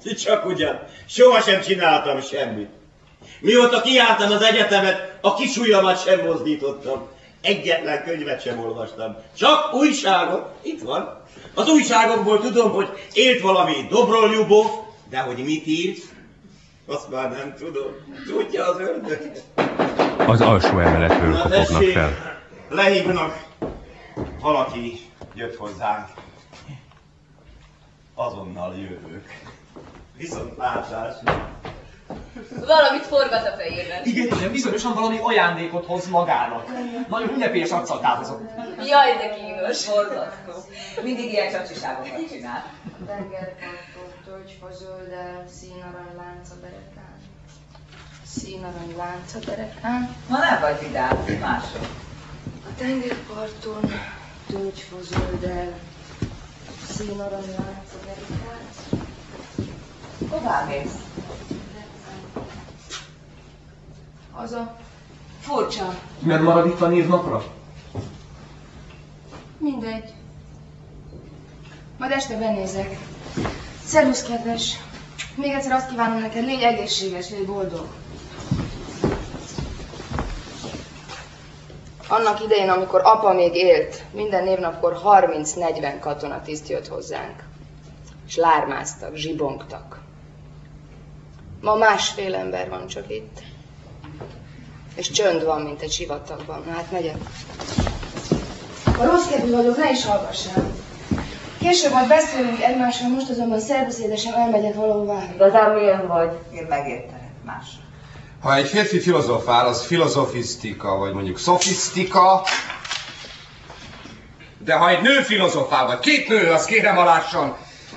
Csak ugyan, sohasem csináltam semmit. Mióta kiálltam az egyetemet, a kis ujjamat sem mozdítottam. Egyetlen könyvet sem olvastam. Csak újságot. Itt van. Az újságokból tudom, hogy élt valami Dobroljubov, de hogy mit írt, azt már nem tudom. Tudja az ördög. Az alsó emeletről kopognak fel. Lehívnak. Valaki jött hozzánk. Azonnal jövök. Viszont látásra. Valamit forgat a fejében. Igen, bizonyosan valami ajándékot hoz magának. Nagyon ünnepélyes arccal távozott. Jaj, de kínos. Forgató. Mindig ilyen csacsiságokat csinál. Tengerparton, tölgyfa zölddel, színarany lánc a derekán. Színarany lánc a derekán. Ma nem vagy vidám, mások. A tengerparton, tölgyfa zölddel, színarany lánc a derekán. Hová mész? Haza. Furcsa. Nem marad itt a névnapra? Mindegy. Majd este benézek. Szervusz, kedves! Még egyszer azt kívánom neked, légy egészséges, légy boldog. Annak idején, amikor apa még élt, minden névnapkor 30-40 katonatiszt jött hozzánk. És lármáztak, zsibongtak. Ma másfél ember van csak itt. És csönd van, mint egy sivatagban. Hát megyek. A rossz kedvű vagyok, ne is hallgassál. Később majd beszélünk egymással, most azonban szervusz édesem, elmegyek valahová. Igazán milyen vagy? Én megértelek más. Ha egy férfi filozofál, az filozofisztika, vagy mondjuk szofisztika. De ha egy nő filozofál, vagy két nő, az kérem alásson.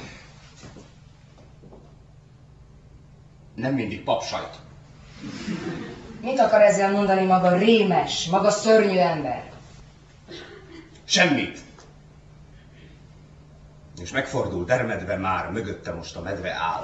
Nem mindig papsajt. Mit akar ezzel mondani maga rémes, maga szörnyű ember? Semmit. És megfordul dermedve már, mögötte most a medve áll.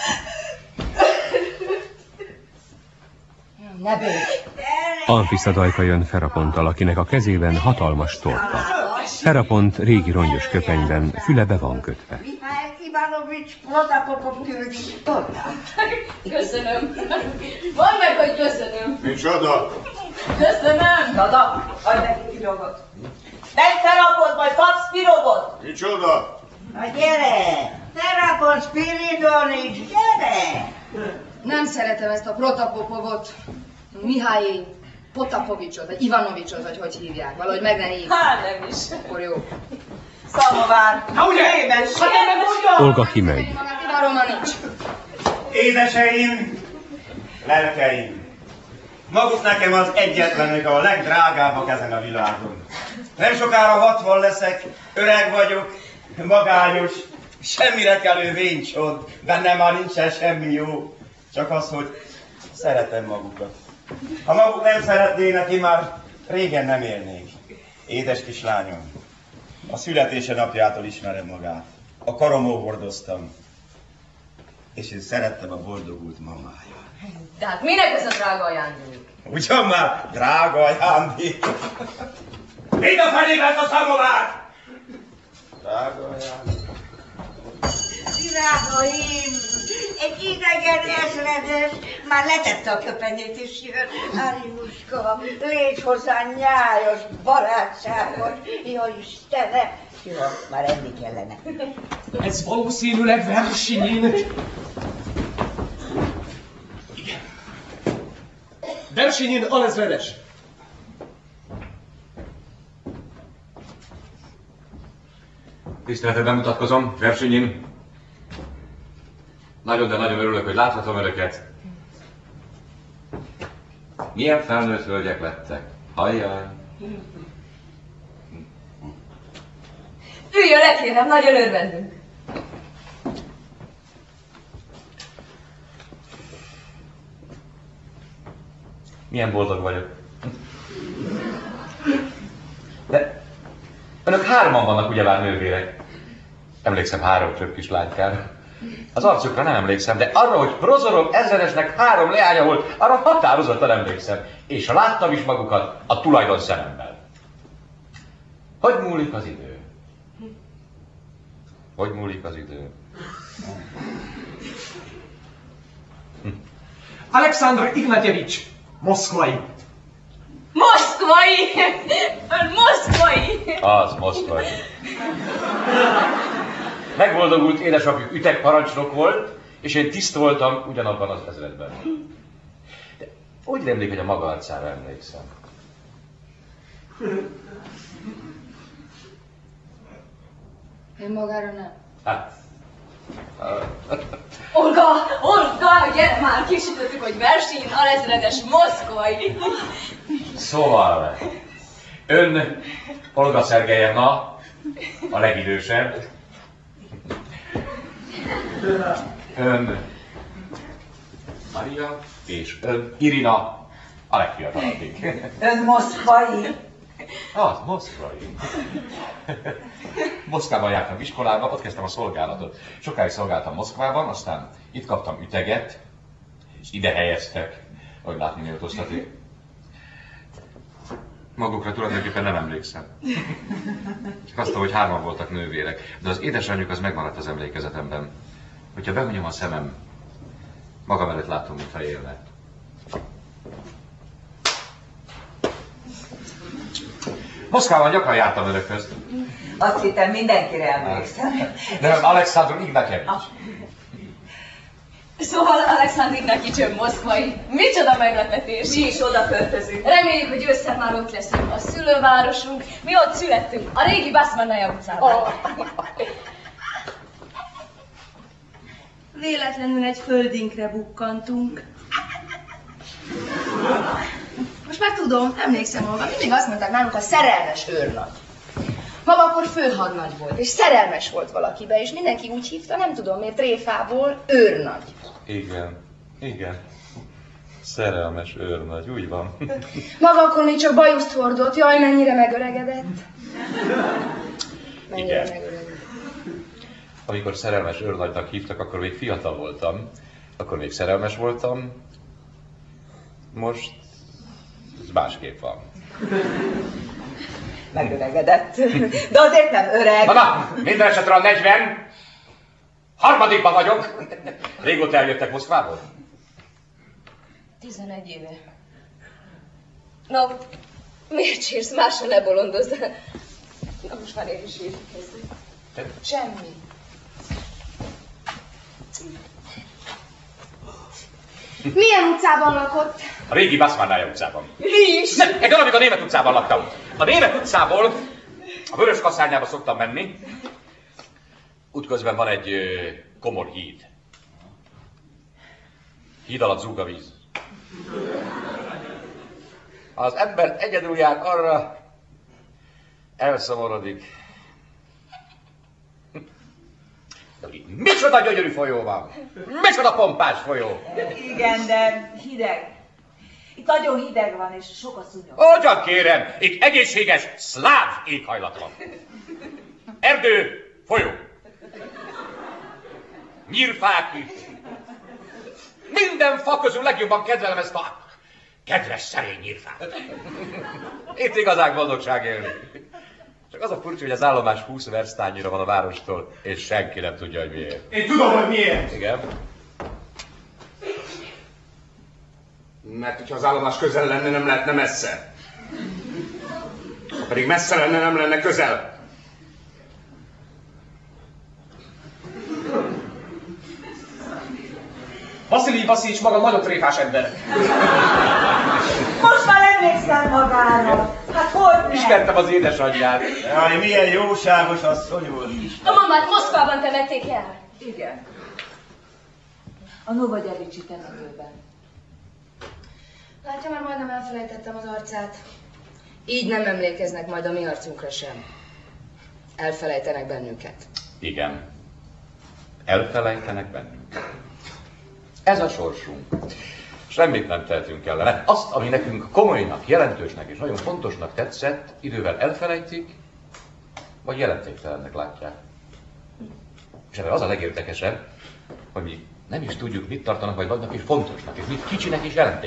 Ne bőj! Anfiszadajka jön Feraponttal, akinek a kezében hatalmas torta. Ferapont régi rongyos köpenyben, füle be van kötve. Mihály Ivanovics Protapopov küldi tortát. Köszönöm. Mondd meg, hogy köszönöm. Micsoda? Köszönöm. Dada, adj neki pirogot. Megfelapod, majd kapsz pirogot. Micsoda? Na gyere! Terapon Spiridonics, gyere! Nem szeretem ezt a Protapopovot, Mihály Potapovicsot, vagy Ivanovicsot, vagy hogy hívják. Valahogy meg ne hívják. Hát nem is. Akkor jó. Szamovár. Na ugye? Édes. Hát nem mondja! Olga kimegy. Magát ivárom már nincs. Édeseim, lelkeim, maguk nekem az egyetlenek, a legdrágábbak ezen a világon. Nem sokára 60 leszek, öreg vagyok, magányos, semmire kelő véncsod, bennem már nincsen semmi jó, csak az, hogy szeretem magukat. Ha maguk nem szeretnének, én már régen nem élnék. Édes kislányom, a születése napjától ismerem magát. A karomon hordoztam, és én szerettem a boldogult mamája. De hát minek ez a drága ajándék? Ugyan már drága ajándék. Mind a fenébe a szamovár! Drága ajándék. Drágaim, egy idegen ezredes már letette a köpenyét is jön. Árimuska, légy hozzá nyájas, barátságos. Jaj, Istenem! Jó, már enni kellene. Ez valószínűleg Versinyin. Igen. Versinyin alezredes. Tiszteletre bemutatkozom, Versinyin. Nagyon, de nagyon örülök, hogy láthatom önöket. Milyen felnőtt hölgyek lettek. Hajjaj. Üljön le, kérem, nagyon örvendünk. Milyen boldog vagyok. De önök hárman vannak ugyebár nővérek. Emlékszem 3 csöpp kislánykára. Az arcukra nem emlékszem, de arra, hogy Prozorov ezredesnek 3 leánya volt, arra határozottan emlékszem. És láttam is magukat a tulajdon szememmel. Hogy múlik az idő? Hogy múlik az idő? Alekszandr Ignatjevics, moszkvai. Moszkvai! Ön moszkvai! Az moszkvai. Megboldogult édesapjuk ütegparancsnok volt, és én tiszt voltam ugyanabban az ezredben. De úgy rémlik, hogy a maga arcára emlékszem. Én magára nem. Hát. Olga, gyere már, kisütöttük, hogy versenyen alezredes moszkvai. Szóval, ön Olga Szergejevna, a legidősebb. Ön Maria, és ön Irina, a legfiatalabbik. Ön moszkvai? Az, moszkvai. Moszkvában jártam iskolába, ott kezdtem a szolgálatot. Sokáig szolgáltam Moszkvában, aztán itt kaptam üteget, és ide helyeztek, ahogy látni méltóztatik. Magukra tulajdonképpen nem emlékszem. Csak azt, hogy 3 voltak nővérek, de az édesanyjuk az megmaradt az emlékezetemben. Hogyha behunyom a szemem, magam előtt látom, mintha élne. Moszkvában gyakran jártam önökhöz. Azt hittem, mindenkire emlékszem. De nem, Alekszandr Ignatjevics. Szóval Alekszandr Ignatjevics ön moszkvai. Micsoda meglepetés! Mi is oda költözünk. Reméljük, hogy ősszel már ott leszünk. A szülővárosunk. Mi ott születtünk, a régi Baszmannaja utcában. Véletlenül egy földinkre bukkantunk. Most már tudom, emlékszem, Olga, mindig azt mondták nálunk a szerelmes őrnagy. Maga akkor főhadnagy volt, és szerelmes volt valakibe, és mindenki úgy hívta, nem tudom miért, tréfából őrnagy. Igen, igen. Szerelmes őrnagy, úgy van. Maga akkor még csak bajuszt hordott, jaj, mennyire megöregedett. Mennyire Igen. megöregedett. Amikor szerelmes őrnagynak hívtak, akkor még fiatal voltam. Akkor még szerelmes voltam. Most ez másképp van. Megöregedett. De azért nem öreg. Na, minden esetre a 40. Harmadikban vagyok. Régóta eljöttek Moszkvából? 11 éve. Na, miért sírsz? Másra ne bolondozz. Na, most már én is írjuk kezdeni. Semmi. Milyen utcában lakott? A régi Baszmannaja utcában. Mi is? Nem, egy darabig a Német utcában laktam. A Német utcából a Vörös Kaszárnyába szoktam menni. Útközben van egy komor híd. Híd alatt zúg a víz. Ha az ember egyedül jár arra, elszomorodik. Micsoda gyönyörű folyó van! Micsoda pompás folyó! Igen, de hideg. Itt nagyon hideg van, és sok a szúnyog. Ó, csak kérem, itt egészséges, szláv éghajlat van. Erdő, folyó. Nyírfák itt. Minden fa közül legjobban kedvelem ezt a kedves, szerény nyírfát. Itt igazán boldogság élni. Csak az a furcsa, hogy az állomás 20 versztányira van a várostól, és senki nem tudja, hogy miért. Én tudom, hogy miért. Igen. Mert hogyha az állomás közel lenne, nem lehetne messze. Ha pedig messze lenne, nem lenne közel. Vasilij Vasilics maga nagyon tréfás ember. Most már emlékszel magára. Hát hogy ne? Ismertem az édesanyját. Jaj, milyen jóságos asszony volt. A mamát Moszkvában temették el. Igen. A Novogyericsi temetőben. Látja, már majdnem elfelejtettem az arcát. Így nem emlékeznek majd a mi arcunkra sem. Elfelejtenek bennünket. Igen. Elfelejtenek bennünket. Ez a sorsunk. Semmit nem tehetünk ellene. Azt, ami nekünk komolynak, jelentősnek és nagyon fontosnak tetszett, idővel elfelejtik, vagy jelentéktelennek látják. És ebben az a legérdekesebb, hogy mi nem is tudjuk, mit tartanak, vagy vannak is fontosnak, és mit kicsinek is jelenték.